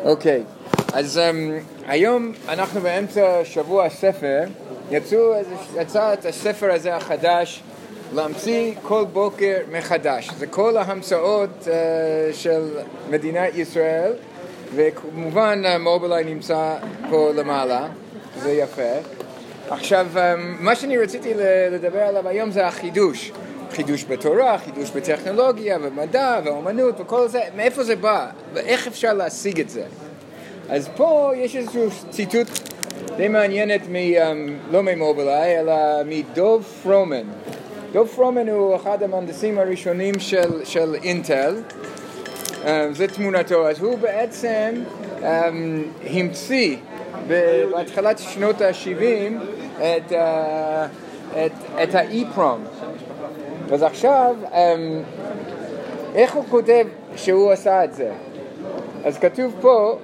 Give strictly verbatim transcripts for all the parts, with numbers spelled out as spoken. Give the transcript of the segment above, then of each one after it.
אוקיי, אז um, היום אנחנו באמצע שבוע הספר, יצאו, יצא את הספר הזה החדש, להמציא כל בוקר מחדש. זה כל ההמצאות uh, של מדינת ישראל, וכמובן מובילאיי נמצא פה למעלה, זה יפה. עכשיו, um, מה שאני רציתי לדבר עליו היום זה החידוש. חידוש בתורה, חידוש בטכנולוגיה ומדע ואומנות וכל זה, מאיפה זה בא? ואיך אפשר להשיג את זה? אז פה יש איזשהו ציטוט די מעניינת, מ, לא ממובילאיי, אלא מדוב פרומן. דוב פרומן הוא אחד המהנדסים הראשונים של, של אינטל, זה תמונתו. אז הוא בעצם um, המציא בהתחלת שנות ה-שבעים את, uh, את, את ה-E-פרום. אז עכשיו, איך הוא כותב שהוא עשה את זה? אז כתוב פה,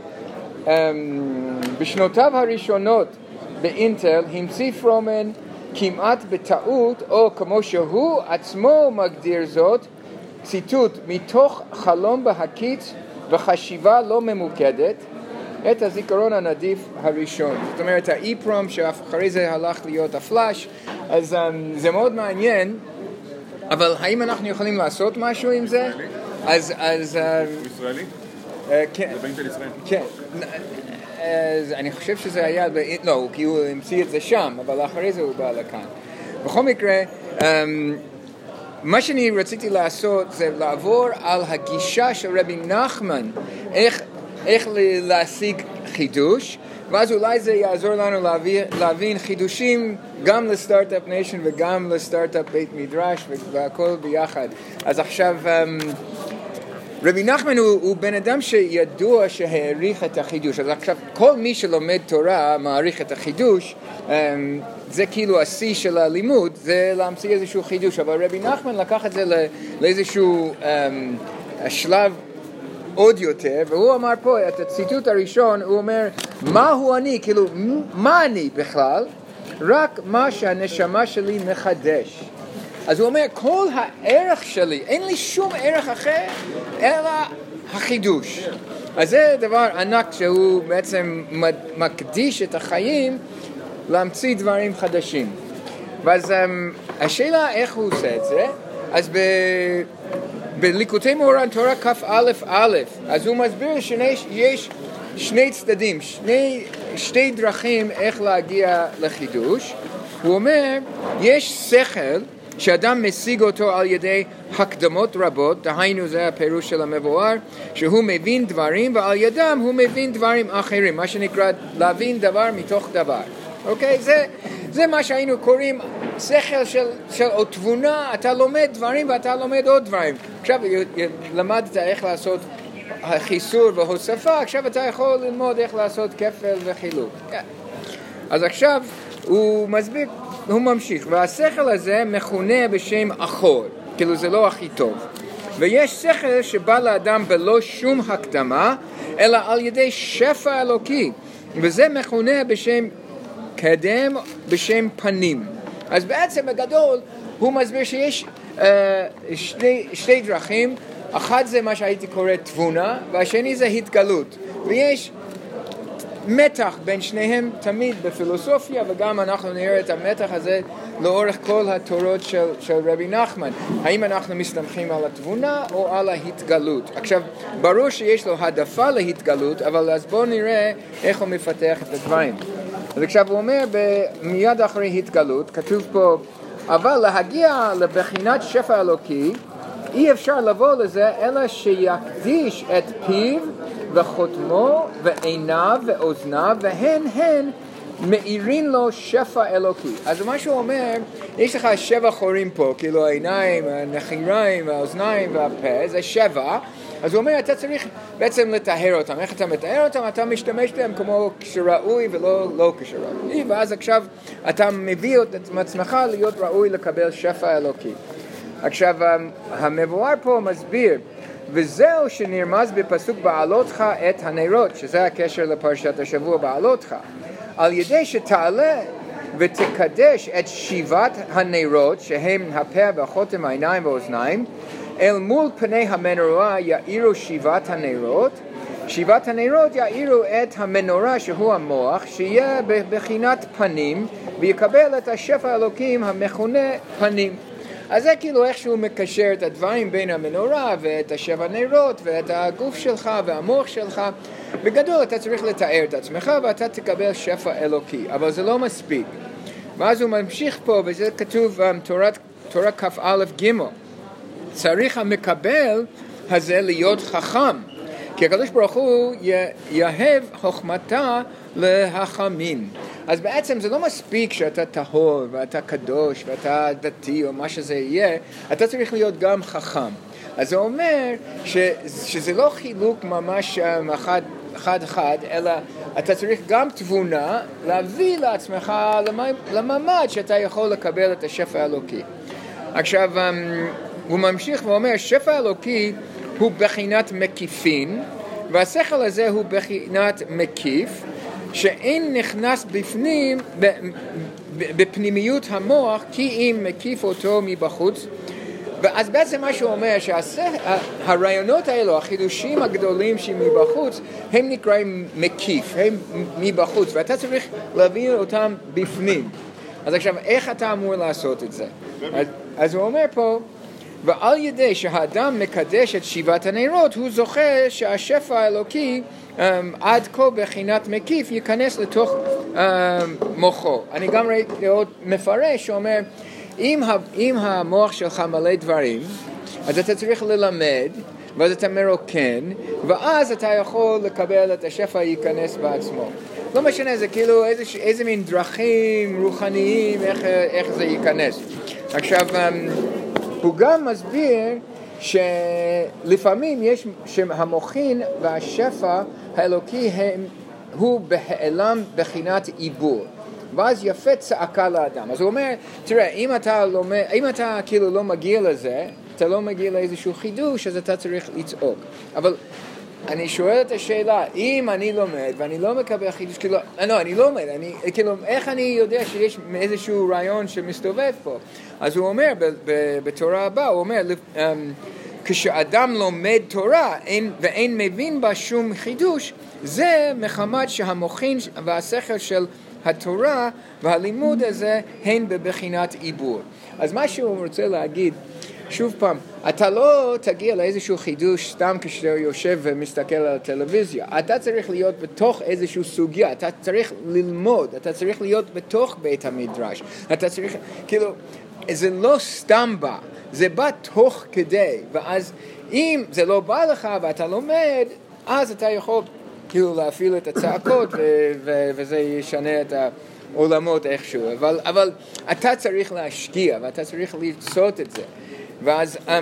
בשנותיו הראשונות באינטל, המציא פרומן כמעט בטעות, או כמו שהוא עצמו מגדיר זאת, ציטוט, מתוך חלום בהקיץ וחשיבה לא ממוקדת, את הזיכרון הנדיף הראשון. זאת אומרת, ה-E-פרום שאחרי זה הלך להיות הפלאש, אז זה מאוד מעניין. אבל האם אנחנו יכולים לעשות משהו עם זה? אז... אז ישראלי? כן. זה באינטל ישראלי? כן. אז אני חושב שזה היה... לא, כי הוא המציא את זה שם, אבל אחרי זה הוא בא לכאן. בכל מקרה, מה שאני רציתי לעשות זה לעבור על הגישה של רבי נחמן, איך, איך להשיג חידוש, ואז אולי זה יעזור לנו להבין, להבין חידושים גם לסטארט-אפ ניישן וגם לסטארט-אפ בית מדרש והכל ביחד. אז עכשיו, רבי נחמן הוא, הוא בן אדם שידוע שהעריך את החידוש. אז עכשיו, כל מי שלומד תורה מעריך את החידוש, זה כאילו השיא של הלימוד, זה להמציא איזשהו חידוש. אבל רבי נחמן לקח את זה לאיזשהו שלב עוד יותר, והוא אמר פה, את הציטוט הראשון, הוא אומר, מה הוא אני? כאילו, מה אני בכלל? רק מה שהנשמה שלי מחדש. אז הוא אומר, כל הערך שלי, אין לי שום ערך אחר, אלא החידוש. אז זה דבר ענק שהוא בעצם מקדיש את החיים להמציא דברים חדשים. ואז השאלה איך הוא עושה את זה, אז ב... בליקוטי מאורע תורה כף א' א', אז הוא מסביר שיש שני צדדים, שני, שתי דרכים איך להגיע לחידוש. הוא אומר, יש שכל שאדם משיג אותו על ידי הקדמות רבות, דהיינו זה הפירוש של המבואר, שהוא מבין דברים ועל ידם הוא מבין דברים אחרים, מה שנקרא להבין דבר מתוך דבר. אוקיי? זה, זה מה שהיינו קוראים שכל של, של או תבונה, אתה לומד דברים ואתה לומד עוד דברים. עכשיו למדת איך לעשות חיסור והוספה, עכשיו אתה יכול ללמוד איך לעשות כפל וחילוק. אז עכשיו הוא מסביר, הוא ממשיך, והשכל הזה מכונה בשם אחור, כאילו זה לא הכי טוב. ויש שכל שבא לאדם בלא שום הקדמה, אלא על ידי שפע אלוקי, וזה מכונה בשם קדם, בשם פנים. אז בעצם בגדול הוא מסביר שיש uh, שני, שתי דרכים, אחת זה מה שהייתי קורא תבונה, והשני זה התגלות. ויש מתח בין שניהם תמיד בפילוסופיה, וגם אנחנו נראה את המתח הזה לאורך כל התורות של, של רבי נחמן. האם אנחנו מסתמכים על התבונה או על ההתגלות? עכשיו, ברור שיש לו העדפה להתגלות, אבל אז בואו נראה איך הוא מפתח את הדברים. אז עכשיו הוא אומר, מיד אחרי התגלות, כתוב פה, אבל להגיע לבחינת שפע אלוקי, אי אפשר לבוא לזה, אלא שיקדיש את פיו וחותמו ועיניו ואוזניו, והן הן מאירין לו שפע אלוקי. אז מה שהוא אומר, יש לך שבע חורים פה, כאילו העיניים, הנחיריים, האוזניים והפה, זה שבע. אז הוא אומר, אתה צריך בעצם לטהר אותם. איך אתה מטהר אותם? אתה משתמש בהם כמו כשראוי ולא לא כשראוי. ואז עכשיו אתה מביא את עצמך להיות ראוי לקבל שפע אלוקי. עכשיו, המבואר פה מסביר, וזהו שנרמז בפסוק בעלותך את הנרות, שזה הקשר לפרשת השבוע בעלותך, על ידי שתעלה ותקדש את שבעת הנרות, שהם הפה והחותם, העיניים והאוזניים, אל מול פני המנורה יאירו שבעת הנרות, שבעת הנרות יאירו את המנורה שהוא המוח, שיהיה בבחינת פנים, ויקבל את השפע האלוקים המכונה פנים. אז זה כאילו איכשהו מקשר את הדברים בין המנורה ואת השבע נרות ואת הגוף שלך והמוח שלך. בגדול אתה צריך לתאר את עצמך ואתה תקבל שפע אלוקי, אבל זה לא מספיק. ואז הוא ממשיך פה, וזה כתוב תורת, תורה כ"א ג', צריך המקבל הזה להיות חכם, כי הקדוש ברוך הוא יהב חוכמתה להחמין. אז בעצם זה לא מספיק שאתה טהור ואתה קדוש ואתה דתי או מה שזה יהיה, אתה צריך להיות גם חכם. אז זה אומר ש, שזה לא חילוק ממש אחד, אחד אחד, אלא אתה צריך גם תבונה להביא לעצמך לממד שאתה יכול לקבל את השפע האלוקי. עכשיו הוא ממשיך ואומר, שפע אלוקי הוא בחינת מקיפין, והשכל הזה הוא בחינת מקיף, שאין נכנס בפנים, בפנימיות המוח, כי אם מקיף אותו מבחוץ. ואז בעצם מה שהוא אומר, שהרעיונות האלו, החידושים הגדולים שמבחוץ, הם נקראים מקיף, הם מבחוץ, ואתה צריך להבין אותם בפנים. אז עכשיו, איך אתה אמור לעשות את זה? אז, אז הוא אומר פה, ועל ידי שהאדם מקדש את שבעת הנרות, הוא זוכה שהשפע האלוקי um, עד כה בחינת מקיף ייכנס לתוך um, מוחו. אני גם ראיתי עוד מפרש שאומר, אם, אם המוח שלך מלא דברים, אז אתה צריך ללמד, ואז אתה מרוקן, ואז אתה יכול לקבל את השפע ייכנס בעצמו. לא משנה, זה כאילו איזה, איזה מין דרכים רוחניים, איך, איך זה ייכנס. עכשיו, הוא גם מסביר שלפעמים יש שהמוחין והשפע האלוקי הם, הוא בהעלם בחינת עיבור. ואז יפה צעקה לאדם. אז הוא אומר, תראה, אם אתה, לא, אם אתה כאילו לא מגיע לזה, אתה לא מגיע לאיזשהו חידוש, אז אתה צריך לצעוק. אבל אני שואל את השאלה, אם אני לומד ואני לא מקבל חידוש, כאילו, לא, אני לא לומד, אני, כאילו, איך אני יודע שיש איזשהו רעיון שמסתובב פה? אז הוא אומר, ב, ב, בתורה הבאה, הוא אומר, כשאדם לומד תורה אין, ואין מבין בה שום חידוש, זה מחמת שהמוחין והשכל של התורה והלימוד הזה הן בבחינת עיבור. אז מה שהוא רוצה להגיד, שוב פעם, אתה לא תגיע לאיזשהו חידוש סתם כשאתה יושב ומסתכל על הטלוויזיה. אתה צריך להיות בתוך איזשהו סוגיה, אתה צריך ללמוד, אתה צריך להיות בתוך בית המדרש. אתה צריך, כאילו, זה לא סתם בא, זה בא תוך כדי. ואז אם זה לא בא לך ואתה לומד, אז אתה יכול כאילו להפעיל את הצעקות ו- ו- וזה ישנה את העולמות איכשהו. אבל, אבל אתה צריך להשקיע ואתה צריך לרצות את זה. ואז um,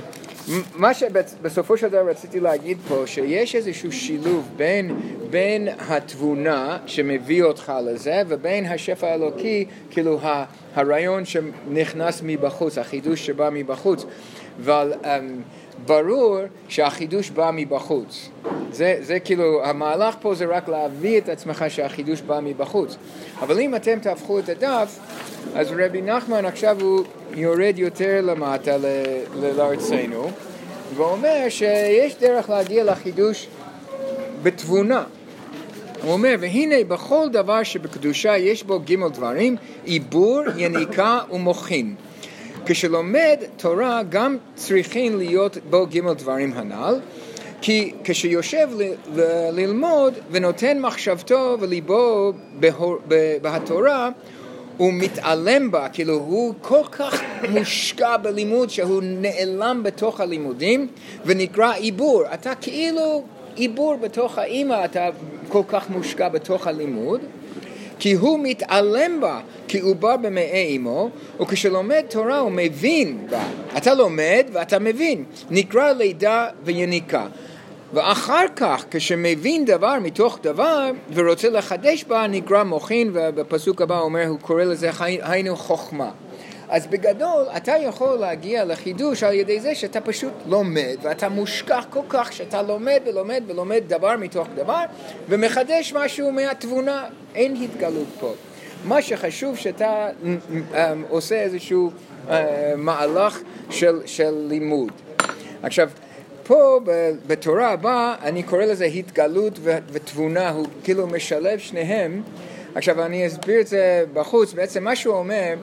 מה שבסופו של דבר רציתי להגיד פה, שיש איזשהו שילוב בין, בין התבונה שמביא אותך לזה, ובין השפע האלוקי, כאילו הרעיון שנכנס מבחוץ, החידוש שבא מבחוץ. אבל um, ברור שהחידוש בא מבחוץ. זה, זה כאילו, המהלך פה זה רק להביא את עצמך שהחידוש בא מבחוץ. אבל אם אתם תהפכו את הדף, אז רבי נחמן עכשיו הוא יורד יותר למטה לארצנו, ואומר שיש דרך להגיע לחידוש בתבונה. הוא אומר, והנה בכל דבר שבקדושה יש בו ג' דברים, עיבור, יניקה ומוחין. כשלומד תורה גם צריכים להיות בו ג' דברים הנ"ל, כי כשיושב ל- ל- ללמוד ונותן מחשבתו וליבו בהור, בהתורה, הוא מתעלם בה, כאילו הוא כל כך מושקע בלימוד שהוא נעלם בתוך הלימודים ונקרא עיבור. אתה כאילו עיבור בתוך האמא, אתה כל כך מושקע בתוך הלימוד, כי הוא מתעלם בה, כי הוא בא במעי אמו, וכשלומד תורה הוא מבין בה. אתה לומד ואתה מבין, נקרא לידה ויניקה. ואחר כך, כשמבין דבר מתוך דבר, ורוצה לחדש בה, נקרא מוחין, ובפסוק הבא אומר, הוא קורא לזה היינו חוכמה. אז בגדול, אתה יכול להגיע לחידוש על ידי זה שאתה פשוט לומד, ואתה מושכח כל כך שאתה לומד ולומד ולומד דבר מתוך דבר, ומחדש משהו מהתבונה. אין התגלות פה. מה שחשוב שאתה עושה איזשהו מהלך של, של לימוד. עכשיו, פה בתורה הבאה אני קורא לזה התגלות ותבונה, הוא כאילו משלב שניהם. עכשיו אני אסביר את זה בחוץ. בעצם מה שהוא אומר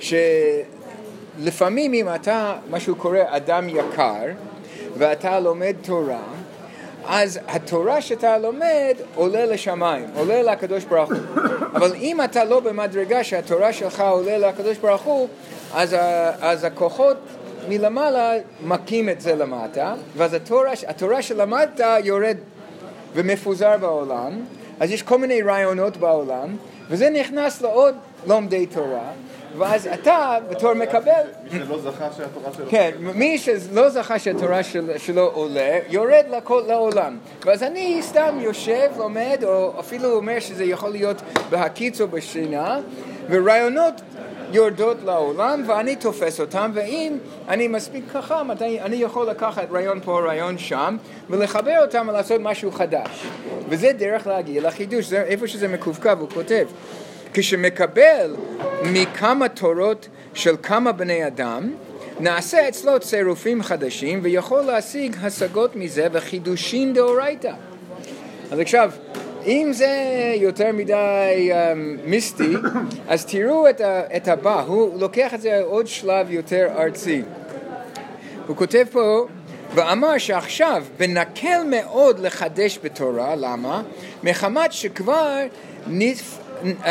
שלפעמים אם אתה, מה שהוא קורא אדם יקר, ואתה לומד תורה, אז התורה שאתה לומד עולה לשמיים, עולה לקדוש ברוך הוא. אבל אם אתה לא במדרגה שהתורה שלך עולה לקדוש ברוך הוא, אז, אז הכוחות מלמעלה מקים את זה למטה, ואז התורה, התורה שלמדת יורד ומפוזר בעולם, אז יש כל מיני רעיונות בעולם, וזה נכנס לעוד לומדי תורה, ואז אתה בתור מקבל... מי שלא זכה שהתורה שלו... כן, מי שלא זכה שהתורה של, שלו עולה, יורד לכל, לעולם. ואז אני סתם יושב, לומד, או אפילו אומר שזה יכול להיות בהקיץ או בשינה, ורעיונות יורדות לעולם, ואני תופס אותם, ואם אני מספיק חכם, אני יכול לקחת רעיון פה, רעיון שם, ולחבר אותם ולעשות משהו חדש. וזה דרך להגיע לחידוש, זה איפה שזה מקווקב, הוא כותב. כשמקבל מכמה תורות של כמה בני אדם, נעשה אצלו צירופים חדשים, ויכול להשיג השגות מזה וחידושים דאורייתא. אז עכשיו, אם זה יותר מדי um, מיסטי, אז תראו את, ה, את הבא, הוא לוקח את זה עוד שלב יותר ארצי. הוא כותב פה, ואמר שעכשיו בנקל מאוד לחדש בתורה, למה? מחמת שכבר נתפ... Uh,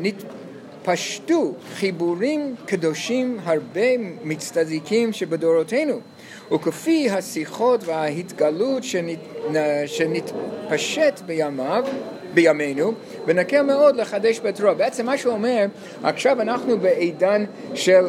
נתפשטו חיבורים קדושים הרבה מצטדיקים שבדורותינו, וכפי השיחות וההתגלות שנת, שנתפשט בימיו, בימינו, ונקל מאוד לחדש בתורה. בעצם מה שהוא אומר, עכשיו אנחנו בעידן של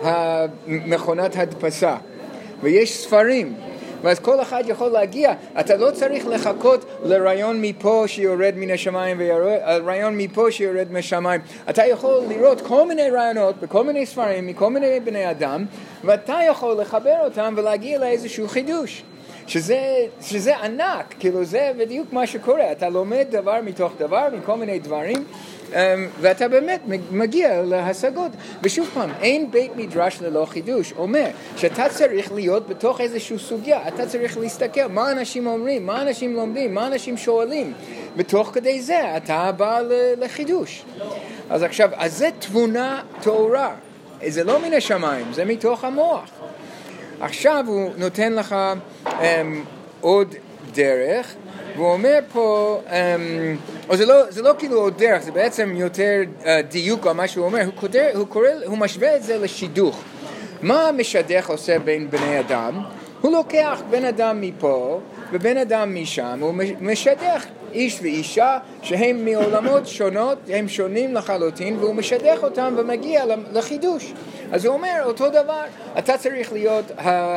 מכונת הדפסה, ויש ספרים, ואז כל אחד יכול להגיע, אתה לא צריך לחכות לרעיון מפה שיורד מן השמיים ורעיון מפה שיורד מהשמיים. אתה יכול לראות כל מיני רעיונות בכל מיני ספרים מכל מיני בני אדם, ואתה יכול לחבר אותם ולהגיע לאיזשהו חידוש. שזה, שזה ענק, כאילו זה בדיוק מה שקורה. אתה לומד דבר מתוך דבר, מכל מיני דברים, ואתה באמת מגיע להשגות. ושוב פעם, אין בית מדרש ללא חידוש. אומר שאתה צריך להיות בתוך איזושהי סוגיה, אתה צריך להסתכל מה אנשים אומרים, מה אנשים לומדים, מה אנשים שואלים. בתוך כדי זה אתה בא לחידוש. אז עכשיו, אז זה תבונה תורה. זה לא מן השמיים, זה מתוך המוח. עכשיו הוא נותן לך um, עוד דרך, והוא אומר פה, um, או זה לא, זה לא כאילו עוד דרך, זה בעצם יותר uh, דיוק על מה שהוא אומר, הוא, קודר, הוא, קורא, הוא משווה את זה לשידוך. מה המשדך עושה בין בני אדם? הוא לוקח בן אדם מפה ובן אדם משם, הוא משדך איש ואישה שהם מעולמות שונות, הם שונים לחלוטין, והוא משדך אותם ומגיע לחידוש. אז הוא אומר אותו דבר, אתה צריך להיות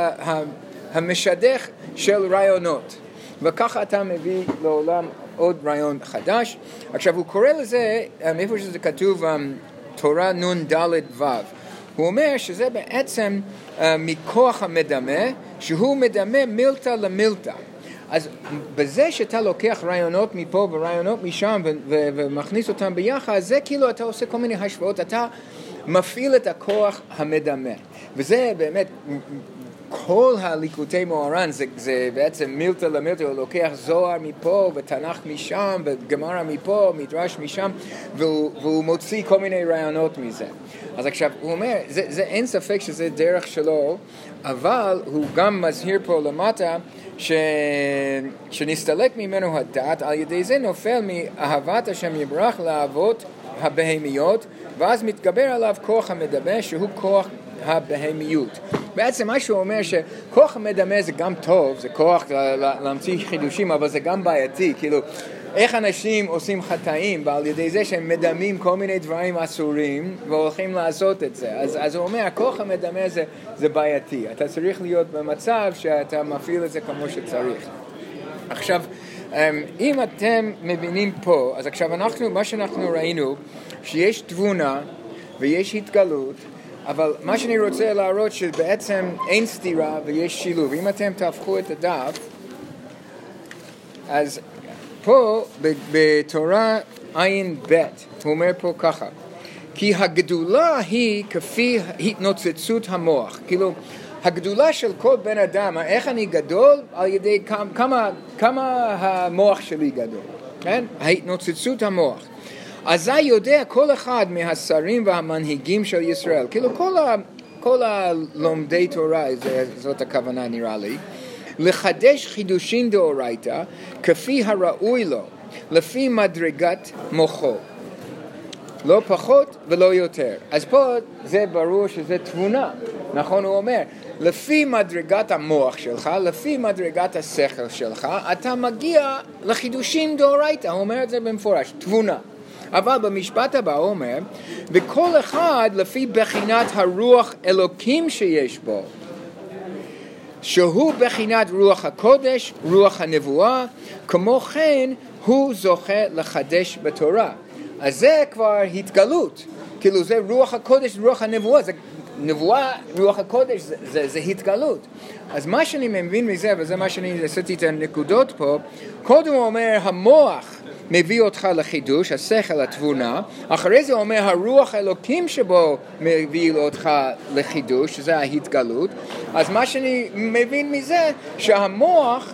המשדך של רעיונות, וככה אתה מביא לעולם עוד רעיון חדש. עכשיו הוא קורא לזה, איפה שזה כתוב, תורה נון דלת וו, הוא אומר שזה בעצם uh, מכוח המדמה, שהוא מדמה מילתא למילתא. אז בזה שאתה לוקח רעיונות מפה ורעיונות משם ו- ו- ומכניס אותם ביחד, זה כאילו אתה עושה כל מיני השוואות, אתה מפעיל את הכוח המדמה. וזה באמת, כל הליקוטי מוהר"ן זה, זה בעצם מילתא למילתא, הוא לוקח זוהר מפה ותנ"ך משם וגמרא מפה, מדרש משם, והוא, והוא מוציא כל מיני רעיונות מזה. אז עכשיו, הוא אומר, זה, זה אין ספק שזה דרך שלו, אבל הוא גם מזהיר פה למטה, ש... שנסתלק ממנו הדעת, על ידי זה נופל מאהבת השם יברך לאהבות הבהמיות, ואז מתגבר עליו כוח המדמה שהוא כוח הבהמיות. בעצם מה שהוא אומר שכוח המדמה זה גם טוב, זה כוח להמציא חידושים, אבל זה גם בעייתי, כאילו איך אנשים עושים חטאים, ועל ידי זה שהם מדמים כל מיני דברים אסורים והולכים לעשות את זה. אז, אז הוא אומר, הכוח המדמה זה, זה בעייתי. אתה צריך להיות במצב שאתה מפעיל את זה כמו שצריך. עכשיו, אם אתם מבינים פה, אז עכשיו אנחנו, מה שאנחנו ראינו, שיש תבונה ויש התגלות, אבל מה שאני רוצה להראות שבעצם אין סתירה ויש שילוב. אם אתם תהפכו את הדף, אז פה בתורה עין ב' הוא אומר פה ככה, כי הגדולה היא כפי התנוצצות המוח, כאילו הגדולה של כל בן אדם, איך אני גדול, על ידי כמה, כמה המוח שלי גדול, כן? ההתנוצצות המוח. אזי יודע כל אחד מהשרים והמנהיגים של ישראל, כאילו כל, ה, כל הלומדי תורה, זאת הכוונה נראה לי, לחדש חידושים דאורייתא כפי הראוי לו, לפי מדרגת מוחו. לא פחות ולא יותר. אז פה זה ברור שזה תבונה. נכון, הוא אומר, לפי מדרגת המוח שלך, לפי מדרגת השכל שלך, אתה מגיע לחידושים דאורייתא. הוא אומר את זה במפורש, תבונה. אבל במשפט הבא הוא אומר, וכל אחד לפי בחינת הרוח אלוקים שיש בו, שהוא בחינת רוח הקודש, רוח הנבואה, כמו כן הוא זוכה לחדש בתורה. אז זה כבר התגלות, כאילו זה רוח הקודש, רוח הנבואה, זה נבואה, רוח הקודש, זה, זה, זה התגלות. אז מה שאני מבין מזה, וזה מה שאני עשיתי את הנקודות פה, קודם הוא אומר, המוח מביא אותך לחידוש, השכל, התבונה, אחרי זה הוא אומר, הרוח אלוקים שבו מביא אותך לחידוש, שזה ההתגלות. אז מה שאני מבין מזה, שהמוח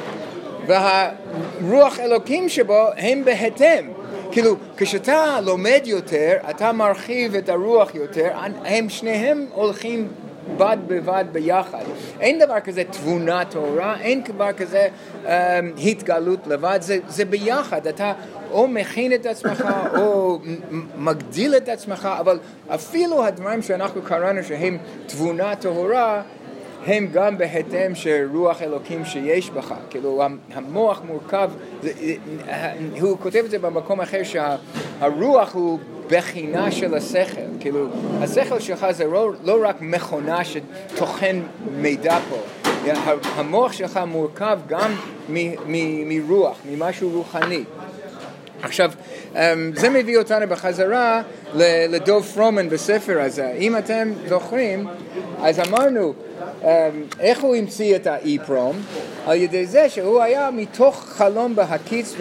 והרוח אלוקים שבו הם בהתאם. כאילו, כשאתה לומד יותר, אתה מרחיב את הרוח יותר, הם שניהם הולכים בד בבד ביחד. אין דבר כזה תבונה תורה, אין דבר כזה um, התגלות לבד, זה, זה ביחד. אתה או מכין את עצמך או מגדיל את עצמך, אבל אפילו הדברים שאנחנו קראנו שהם תבונה טהורה, הם גם בהתאם של רוח אלוקים שיש בך. כאילו, המוח מורכב, זה, הוא כותב את זה במקום אחר שהרוח הוא בחינה של השכל. כאילו, השכל שלך זה לא, לא רק מכונה שתוכן מידע פה. המוח שלך מורכב גם מ, מ, מרוח, ממשהו רוחני. עכשיו, זה מביא אותנו בחזרה לדוב פרומן בספר הזה. אם אתם זוכרים, אז אמרנו, איך הוא המציא את האיפרום? על ידי זה שהוא היה מתוך חלום בהקיץ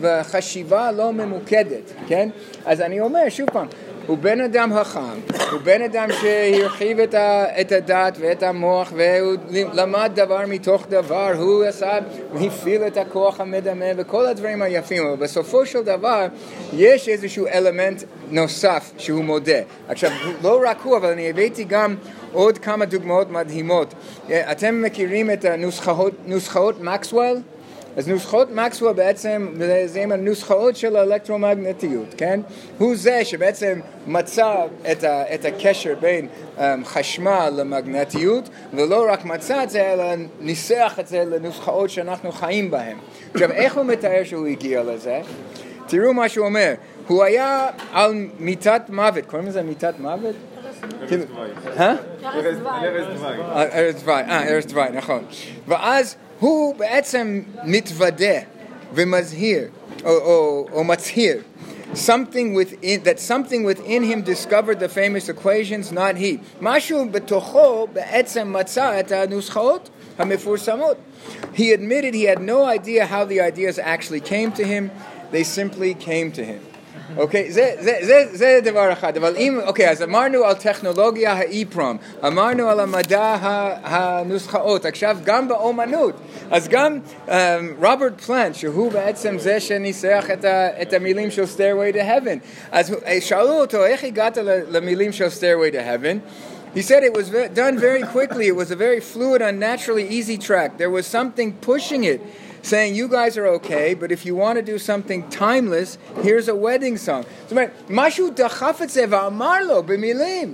וחשיבה לא ממוקדת, כן? אז אני אומר שוב פעם, הוא בן אדם חכם, הוא בן אדם שהרחיב את, ה, את הדעת ואת המוח, והוא למד דבר מתוך דבר, הוא עשה, הפעיל את הכוח המדמה וכל הדברים היפים, אבל בסופו של דבר יש איזשהו אלמנט נוסף שהוא מודה. עכשיו, לא רק הוא, אבל אני הבאתי גם עוד כמה דוגמאות מדהימות. אתם מכירים את הנוסחאות, נוסחאות מקסוול? אז נוסחאות מקסוול בעצם זה עם הנוסחאות של האלקטרומגנטיות, כן? הוא זה שבעצם מצא את, ה, את הקשר בין um, חשמל למגנטיות, ולא רק מצא את זה, אלא ניסח את זה לנוסחאות שאנחנו חיים בהן. עכשיו, איך הוא מתאר שהוא הגיע לזה? תראו מה שהוא אומר. הוא היה על מיטת מוות. קוראים לזה מיטת מוות? ארז דווי. אה? ארז דווי. ארז דווי, אה, ארז דווי, נכון. ואז הוא בעצם מתוודה ומזהיר, או, או, או מצהיר, something within, that something within him discovered the famous equations, not he. משהו בתוכו בעצם מצא את הנוסחאות המפורסמות. He admitted he had no idea how the ideas actually came to him, they simply came to him. אוקיי, זה, זה, זה, זה דבר אחד. אבל אם, אוקיי, אז אמרנו על טכנולוגיה האיפרום, אמרנו על המדע הנוסחאות, עכשיו גם באומנות. אז גם רוברט פלנט, שהוא בעצם זה שניסח את, ה, את המילים של Stairway to Heaven. אז שאלו אותו, איך הגעת למילים של Stairway to Heaven? He said it was done very quickly. It was a very fluid, unnaturally easy track. There was something pushing it, saying, you guys are okay, but if you want to do something timeless, here's a wedding song. זאת אומרת, משהו דחף את זה ואמר לו במילים,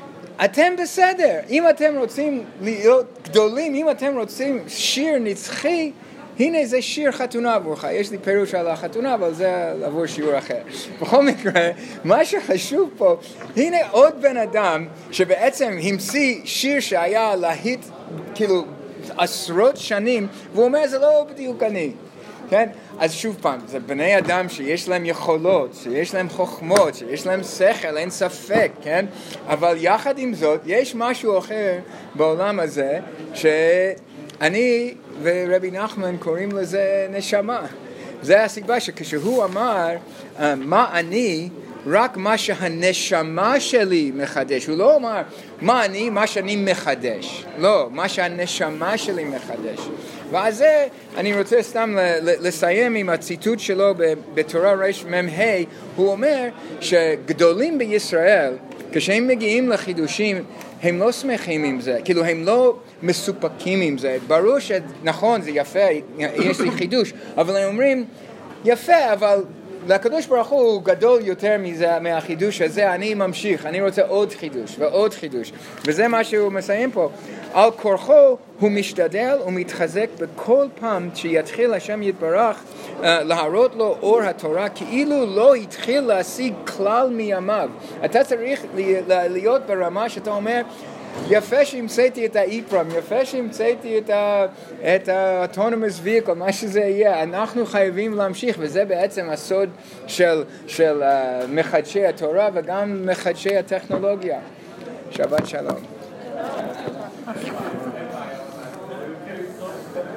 אתם בסדר, אם אתם רוצים להיות גדולים, אם אתם רוצים שיר נצחי, הנה זה שיר חתונה עבורך. יש לי פירוש על החתונה, אבל זה עבור שיעור אחר. בכל מקרה, מה שחשוב פה, הנה עוד בן אדם שבעצם המציא שיר שהיה להיט, כאילו, עשרות שנים, והוא אומר, זה לא בדיוק אני. כן? אז שוב פעם, זה בני אדם שיש להם יכולות, שיש להם חוכמות, שיש להם שכל, אין ספק, כן? אבל יחד עם זאת, יש משהו אחר בעולם הזה, שאני ורבי נחמן קוראים לזה נשמה. זה הסיבה שכשהוא אמר, מה אני, רק מה שהנשמה שלי מחדש. הוא לא אומר, מה אני, מה שאני מחדש. לא, מה שהנשמה שלי מחדש. ואז זה, אני רוצה סתם לסיים עם הציטוט שלו בתורה רש מ"ה, הוא אומר שגדולים בישראל, כשהם מגיעים לחידושים, הם לא שמחים עם זה, כאילו הם לא מסופקים עם זה. ברור שנכון, זה יפה, יש לי חידוש, אבל הם אומרים, יפה, אבל לקדוש ברוך הוא גדול יותר מזה, מהחידוש הזה, אני ממשיך, אני רוצה עוד חידוש ועוד חידוש. וזה מה שהוא מסיים פה. על כורחו הוא משתדל ומתחזק בכל פעם שיתחיל השם יתברך uh, להראות לו אור התורה, כאילו לא התחיל להשיג כלל מימיו. אתה צריך להיות ברמה שאתה אומר, יפה שהמצאתי את האיפרם, יפה שהמצאתי את ה- את ה-autonomous vehicle, מה שזה יהיה, אנחנו חייבים להמשיך, וזה בעצם הסוד של, של uh, מחדשי התורה וגם מחדשי הטכנולוגיה. שבת שלום.